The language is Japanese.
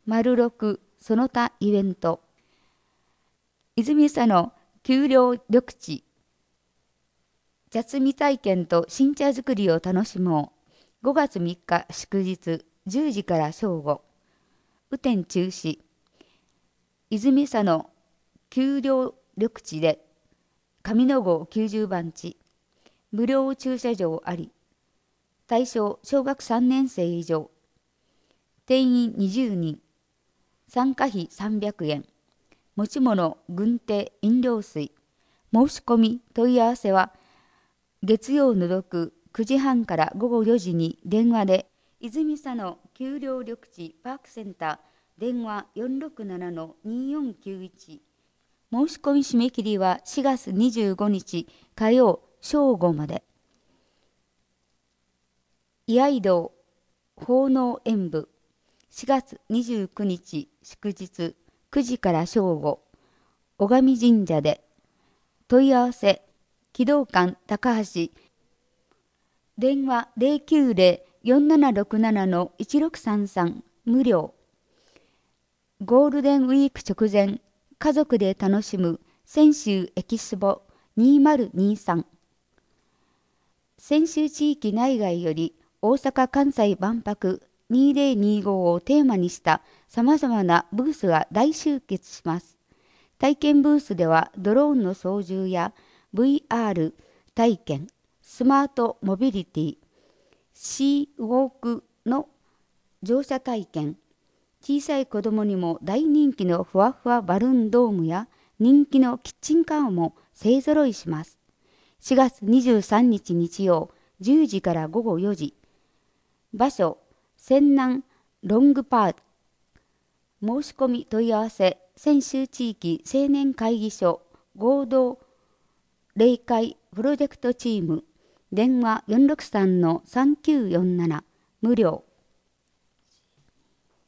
06その他イベント。泉佐野丘陵緑地。茶摘み体験と新茶作りを楽しもう。5月3日祝日10時から正午。雨天中止。泉佐野丘陵緑地で上野号90番地。無料駐車場あり。対象小学3年生以上。定員20人。参加費300円。持ち物、軍手、飲料水。申し込み、問い合わせは、月曜除く9時半から午後4時に電話で、泉佐野丘陵緑地パークセンター、電話467-2491。申し込み締め切りは4月25日火曜正午まで。居合道奉納演舞4月29日祝日9時から正午、小上神社で。問い合わせ、機動館高橋、電話090-4767-1633無料。ゴールデンウィーク直前、家族で楽しむ泉州エキスポ2023。泉州地域内外より大阪・関西万博2025をテーマにした様々なブースが大集結します。体験ブースではドローンの操縦や VR 体験、スマートモビリティ、シーウォークの乗車体験、小さい子どもにも大人気のふわふわバルーンドームや人気のキッチンカーも勢ぞろいします。4月23日日曜10時から午後4時。場所、泉南ロングパーク。申し込み問い合わせ、泉州地域青年会議所合同例会プロジェクトチーム。電話463-3947無料。